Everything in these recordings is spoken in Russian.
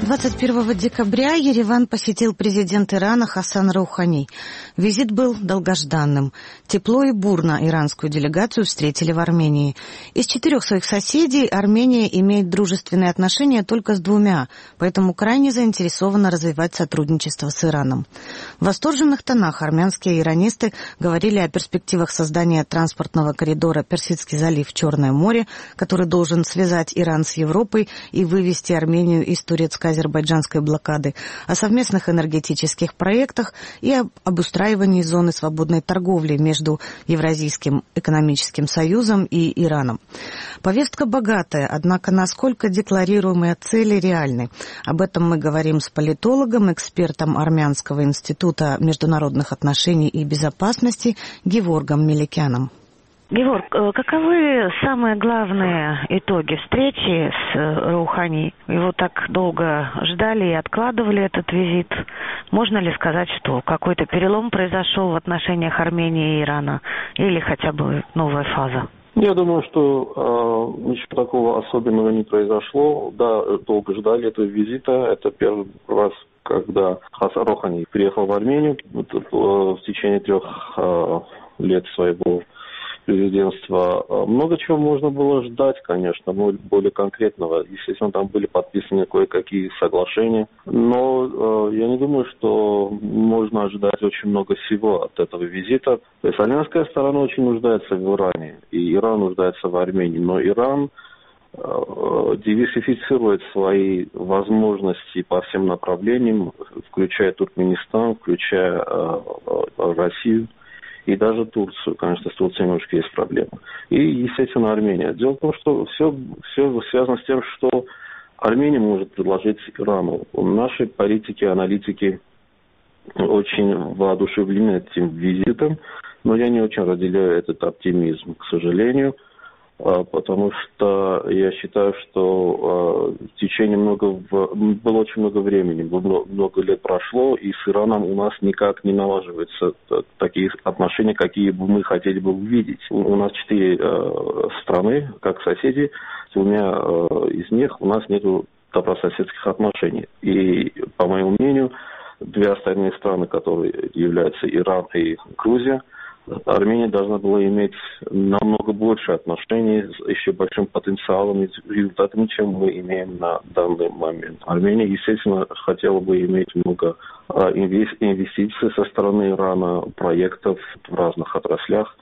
21 декабря Ереван посетил президент Ирана Хасан Роухани. Визит был долгожданным. Тепло и бурно иранскую делегацию встретили в Армении. Из 4 своих соседей Армения имеет дружественные отношения только с 2, поэтому крайне заинтересована развивать сотрудничество с Ираном. В восторженных тонах армянские иранисты говорили о перспективах создания транспортного коридора Персидский залив, Черное море, который должен связать Иран с Европой и вывести Армению из турецко-азербайджанской блокады, о совместных энергетических проектах и об обустраивании зоны свободной торговли между Евразийским экономическим союзом и Ираном. Повестка богатая, однако насколько декларируемые цели реальны? Об этом мы говорим с политологом, экспертом Армянского института международных отношений и безопасности Геворгом Меликяном. Геворг, каковы самые главные итоги встречи с Роухани? Его так долго ждали и откладывали этот визит. Можно ли сказать, что какой-то перелом произошел в отношениях Армении и Ирана? Или хотя бы новая фаза? Я думаю, что ничего такого особенного не произошло. Да, долго ждали этого визита. Это первый раз, когда Хасан Роухани приехал в Армению в течение 3 лет своего президентства. Много чего можно было ждать, конечно, более конкретного. Естественно, там были подписаны кое-какие соглашения, но я не думаю, что можно ожидать очень много всего от этого визита. То есть армянская сторона очень нуждается в Иране, и Иран нуждается в Армении, но Иран диверсифицирует свои возможности по всем направлениям, включая Туркменистан, включая Россию. И даже Турцию. Конечно, с Турцией немножко есть проблемы. И, естественно, Армения. Дело в том, что все связано с тем, что Армения может предложить Ирану. Наши политики, аналитики очень воодушевлены этим визитом, но я не очень разделяю этот оптимизм, к сожалению, потому что я считаю, что в течение было очень много времени, много лет прошло, и с Ираном у нас никак не налаживаются такие отношения, какие бы мы хотели бы увидеть. У нас 4 страны, как соседи, с 2 из них у нас нет добрососедских отношений. И, по моему мнению, 2 остальные страны, которые являются Иран и Грузия, Армения должна была иметь намного больше отношений с еще большим потенциалом и результатами, чем мы имеем на данный момент. Армения, естественно, хотела бы иметь много инвестиций со стороны Ирана, проектов в разных отраслях,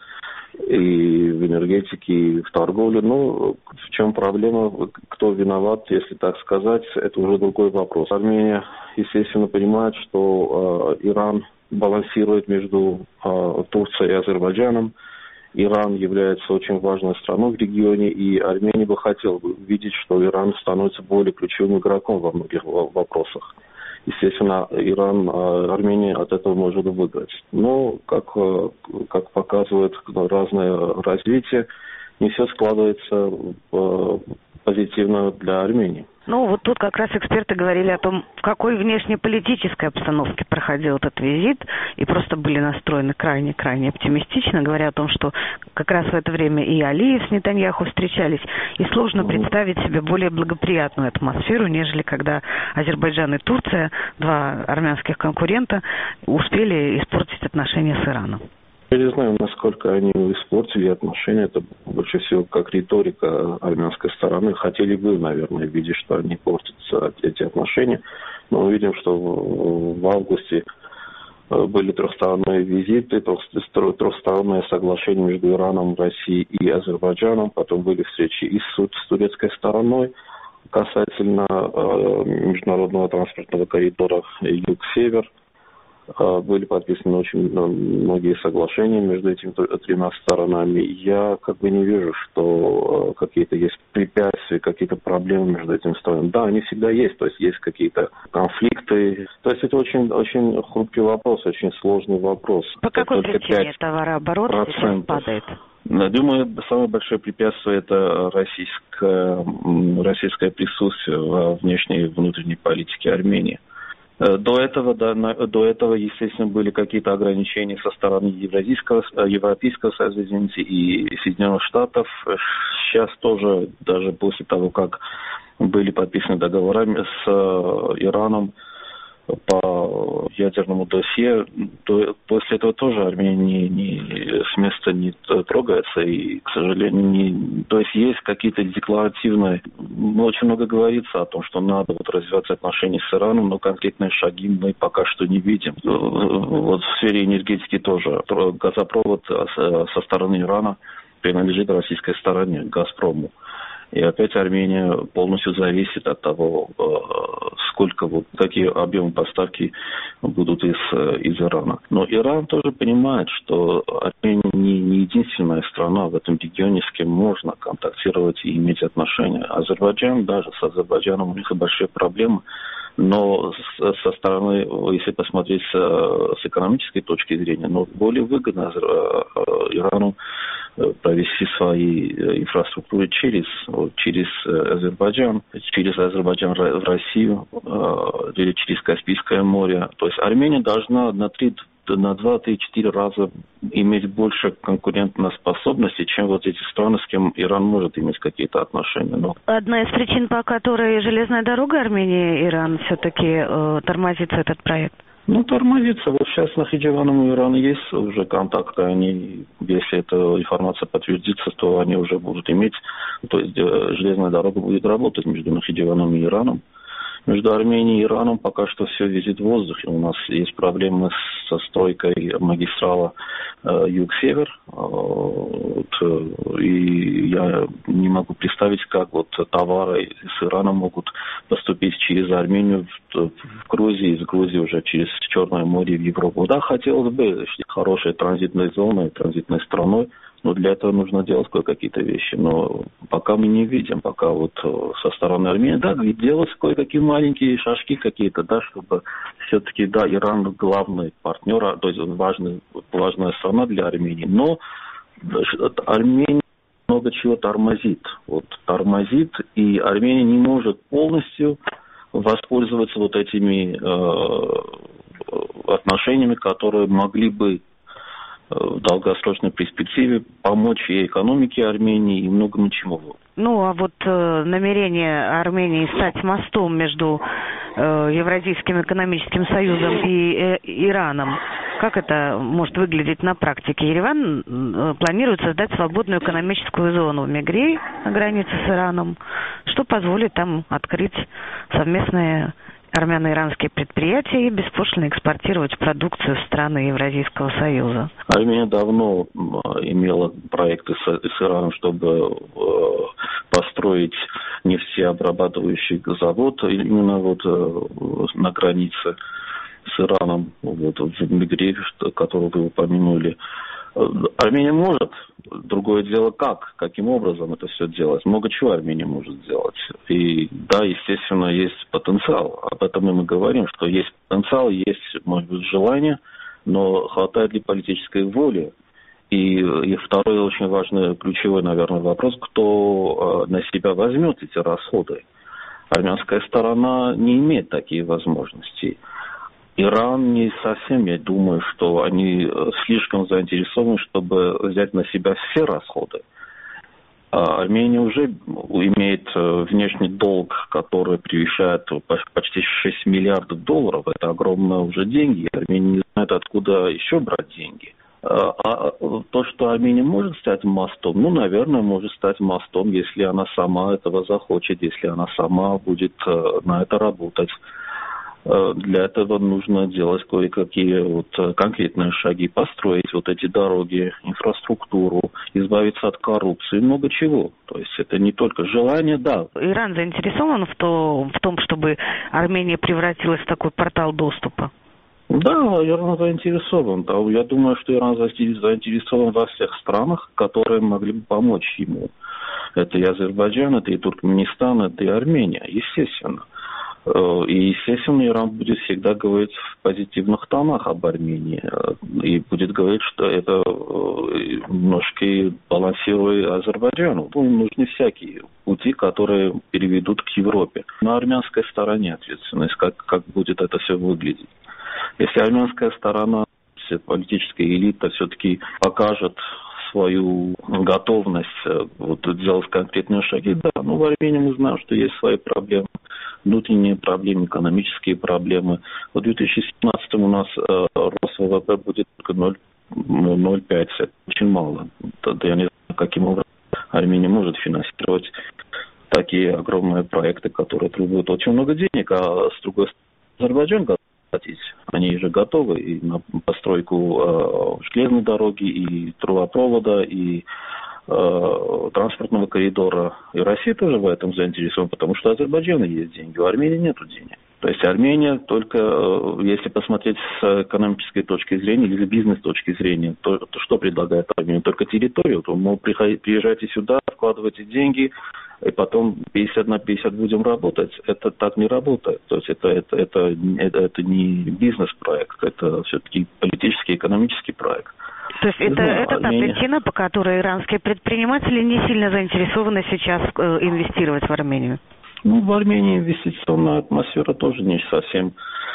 и в энергетике, и в торговле. Но в чем проблема, кто виноват, если так сказать, это уже другой вопрос. Армения, естественно, понимает, что Иран балансирует между Турцией и Азербайджаном. Иран является очень важной страной в регионе, и Армения бы хотела видеть, что Иран становится более ключевым игроком во многих вопросах. Естественно, Армения от этого может выиграть. Но, как показывает разное развитие, не все складывается позитивно для Армении. Ну, вот тут как раз эксперты говорили о том, в какой внешнеполитической обстановке проходил этот визит, и просто были настроены крайне-крайне оптимистично, говоря о том, что как раз в это время и Алиев с Нетаньяху встречались, и сложно представить себе более благоприятную атмосферу, нежели когда Азербайджан и Турция, 2 армянских конкурента, успели испортить отношения с Ираном. Я не знаю, насколько они испортили отношения. Это больше всего как риторика армянской стороны. Хотели бы, наверное, видеть, что они портятся, эти отношения. Но мы видим, что в августе были 3-сторонние визиты, 3-сторонние соглашения между Ираном, Россией и Азербайджаном. Потом были встречи и с турецкой стороной касательно международного транспортного коридора юг-север. Были подписаны очень многие соглашения между этими 3 сторонами. Я не вижу, что какие-то есть препятствия, какие-то проблемы между этими сторонами. Да, они всегда есть, то есть есть какие-то конфликты. То есть это очень, очень хрупкий вопрос, очень сложный вопрос. По какой причине товарооборот сейчас падает? Думаю, самое большое препятствие – это российское присутствие во внешней и внутренней политике Армении. До этого, естественно, были какие-то ограничения со стороны Европейского Союза, и Соединенных Штатов. Сейчас тоже, даже после того, как были подписаны договорами с Ираном по ядерному досье, то после этого тоже Армения с места не трогается, и, к сожалению, то есть какие-то декларативные, очень много говорится о том, что надо развивать отношения с Ираном, но конкретные шаги мы пока что не видим. Вот в сфере энергетики тоже газопровод со стороны Ирана принадлежит российской стороне, «Газпрому». И опять Армения полностью зависит от того, какие объемы поставки будут из Ирана. Но Иран тоже понимает, что Армения не единственная страна в этом регионе, с кем можно контактировать и иметь отношения. Азербайджан, даже с Азербайджаном у них большие проблемы. Но со стороны, если посмотреть с экономической точки зрения, более выгодно Ирану провести свои инфраструктуры через Азербайджан в Россию или через Каспийское море. То есть Армения должна на 2-3-4 раза иметь больше конкурентоспособности, чем эти страны, с кем Иран может иметь какие-то отношения. Одна из причин, по которой железная дорога Армении и Иран все-таки тормозится этот проект? Тормозится. Вот сейчас с Нахичеваном и Ираном есть уже контакты. Они, если эта информация подтвердится, то они уже будут иметь, то есть железная дорога будет работать между Нахичеваном и Ираном. Между Арменией и Ираном пока что все висит в воздухе. У нас есть проблемы со стройкой магистрала юг-север. И я не могу представить, как товары с Ирана могут поступить через Армению в Грузию, из Грузии уже через Черное море в Европу. Да, хотелось бы хорошей транзитной зоной, транзитной страной. Но для этого нужно делать кое-какие-то вещи. Но пока мы не видим, пока со стороны Армении, ведь делать кое-какие маленькие шажки какие-то, чтобы все-таки, Иран главный партнер, то есть важная страна для Армении. Но Армения много чего тормозит. Тормозит, и Армения не может полностью воспользоваться этими отношениями, которые могли бы в долгосрочной перспективе помочь и экономике Армении, и многому чему. Намерение Армении стать мостом между Евразийским экономическим союзом и Ираном, как это может выглядеть на практике? Ереван планирует создать свободную экономическую зону в Мегре на границе с Ираном, что позволит там открыть совместные армяно-иранские предприятия и беспошлино экспортировать продукцию в страны Евразийского союза. Армения давно имела проекты с Ираном, чтобы построить нефтеобрабатывающий завод именно на границе с Ираном, в Мегре, который вы упомянули. Армения может. Другое дело, каким образом это все делать. Много чего Армения может сделать. И естественно, есть потенциал. Об этом мы говорим, что есть потенциал, есть, может быть, желание, но хватает ли политической воли. И второй очень важный, ключевой, наверное, вопрос, кто на себя возьмет эти расходы. Армянская сторона не имеет такие возможности. Иран не совсем, я думаю, что они слишком заинтересованы, чтобы взять на себя все расходы. Армения уже имеет внешний долг, который превышает почти 6 миллиардов долларов. Это огромные уже деньги. Армения не знает, откуда еще брать деньги. А то, что Армения может стать мостом, наверное, может стать мостом, если она сама этого захочет, если она сама будет на это работать. Для этого нужно делать кое-какие конкретные шаги, построить эти дороги, инфраструктуру, избавиться от коррупции, много чего. То есть это не только желание, Иран заинтересован в том, чтобы Армения превратилась в такой портал доступа? Да, Иран заинтересован. Я думаю, что Иран заинтересован во всех странах, которые могли бы помочь ему. Это и Азербайджан, это и Туркменистан, это и Армения, естественно. И, естественно, Иран будет всегда говорить в позитивных тонах об Армении. И будет говорить, что это немножко балансирует Азербайджану. Нужны всякие пути, которые переведут к Европе. На армянской стороне ответственность, как будет это все выглядеть. Если армянская сторона, политическая элита все-таки покажет свою готовность делать конкретные шаги. Да, но в Армении мы знаем, что есть свои проблемы, внутренние проблемы, экономические проблемы. В 2017 у нас рост ВВП будет только 0,5. Это очень мало. Я не знаю, каким образом Армения может финансировать такие огромные проекты, которые требуют очень много денег, а с другой стороны Азербайджан готов платить. Они же готовы и на постройку железной дороги, и трубопровода, и транспортного коридора. И Россия тоже в этом заинтересована, потому что у Азербайджана есть деньги, у Армении нет денег. То есть Армения только, если посмотреть с экономической точки зрения или бизнес точки зрения, то что предлагает Армения? Только территорию. То, мол, приезжайте сюда, вкладывайте деньги, и потом 50 на 50 будем работать. Это так не работает. То есть это не бизнес-проект, это все-таки политический, экономический проект. То есть это та причина, по которой иранские предприниматели не сильно заинтересованы сейчас инвестировать в Армению? В Армении инвестиционная атмосфера тоже не совсем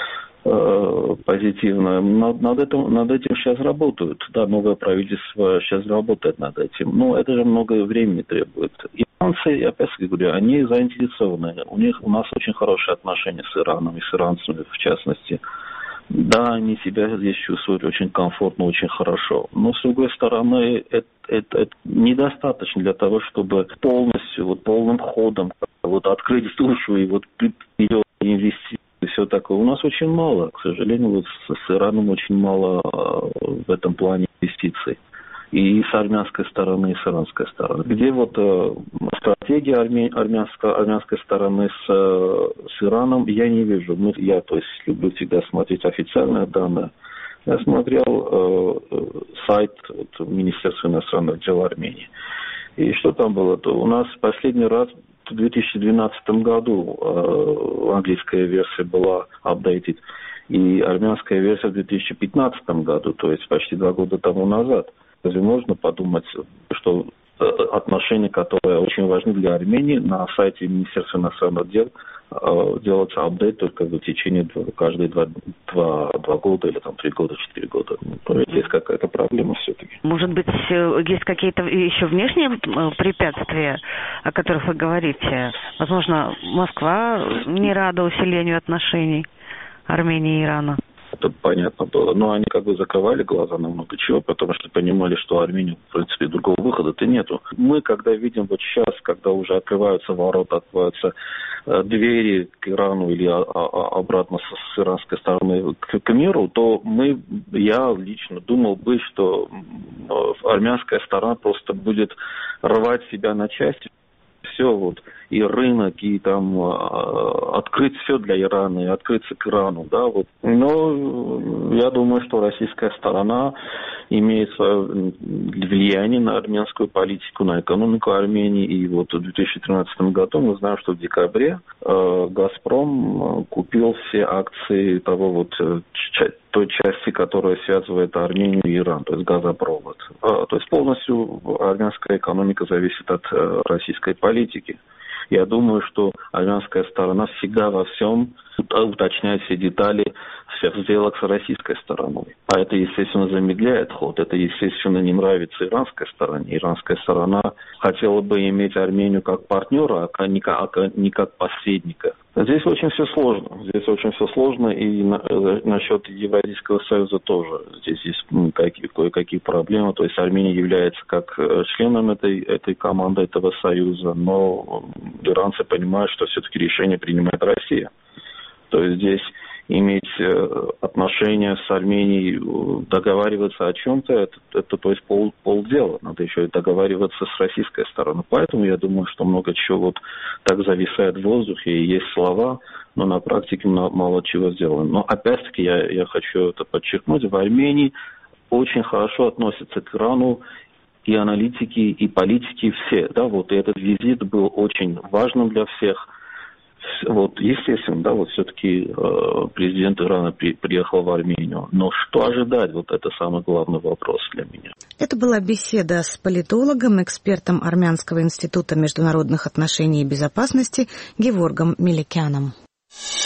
позитивная. Над этим сейчас работают. Да, новое правительство сейчас работает над этим. Но это же много времени требует. Иранцы, опять-таки говорю, они заинтересованы. У нас очень хорошие отношения с Ираном и с иранцами в частности. Да, они себя здесь чувствуют очень комфортно, очень хорошо. Но, с другой стороны, это недостаточно для того, чтобы полностью, полным ходом открыть душу и ее инвестировать. И все такое. У нас очень мало, к сожалению, с Ираном очень мало в этом плане инвестиций. И с армянской стороны, и с иранской стороны. Где стратегия армянской стороны с Ираном, я не вижу. Я люблю всегда смотреть официальные данные. Я смотрел сайт Министерства иностранных дел Армении. И что там было? У нас последний раз в 2012 году английская версия была updated, и армянская версия в 2015 году, то есть почти 2 года тому назад. Разве можно подумать, что отношения, которые очень важны для Армении, на сайте Министерства иностранных дел делается апдейт только в течение каждые 2 года или 3 года, 4 года. Есть какая-то проблема все-таки. Может быть, есть какие-то еще внешние препятствия, о которых вы говорите? Возможно, Москва не рада усилению отношений Армении и Ирана? Это понятно было. Но они закрывали глаза на много чего, потому что понимали, что Армении, в принципе, другого выхода-то нету. Мы, когда видим сейчас, когда уже открываются ворота, открываются двери к Ирану или обратно с иранской стороны к миру, то я лично думал бы, что армянская сторона просто будет рвать себя на части. Все и рынок, и там открыть все для Ирана, и открыться к Ирану, да, Но я думаю, что российская сторона имеет свое влияние на армянскую политику, на экономику Армении. И в 2013 году мы знаем, что в декабре «Газпром» купил все акции той части, которая связывает Армению и Иран, то есть газопровод. То есть полностью армянская экономика зависит от российской политики. Я думаю, что армянская сторона всегда во всем уточняет все детали всех сделок с российской стороной. А это, естественно, замедляет ход. Это, естественно, не нравится иранской стороне. Иранская сторона хотела бы иметь Армению как партнера, а не как посредника. Здесь очень все сложно. И насчет Евразийского союза тоже. Здесь есть кое-какие проблемы. То есть Армения является как членом этой команды, этого союза, но иранцы понимают, что все-таки решение принимает Россия. То есть здесь иметь отношения с Арменией, договариваться о чем-то, это то есть полдела. Надо еще и договариваться с российской стороной. Поэтому я думаю, что много чего так зависает в воздухе, и есть слова, но на практике мало чего сделано. Но опять-таки я хочу это подчеркнуть, в Армении очень хорошо относятся к Ирану и аналитики, и политики все. Да, и этот визит был очень важным для всех. Естественно, все-таки президент Ирана приехал в Армению. Но что ожидать? Это самый главный вопрос для меня. Это была беседа с политологом, экспертом Армянского института международных отношений и безопасности Геворгом Меликяном.